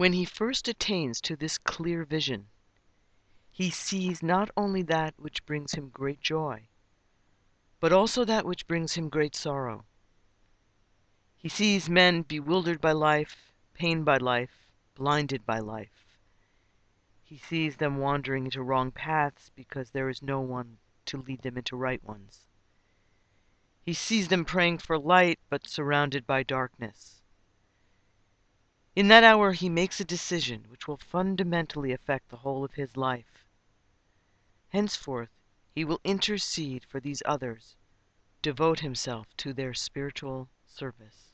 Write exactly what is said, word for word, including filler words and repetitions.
When he first attains to this clear vision, he sees not only that which brings him great joy, but also that which brings him great sorrow. He sees men bewildered by life, pained by life, blinded by life. He sees them wandering into wrong paths because there is no one to lead them into right ones. He sees them praying for light but surrounded by darkness. In that hour he makes a decision which will fundamentally affect the whole of his life. Henceforth he will intercede for these others, devote himself to their spiritual service.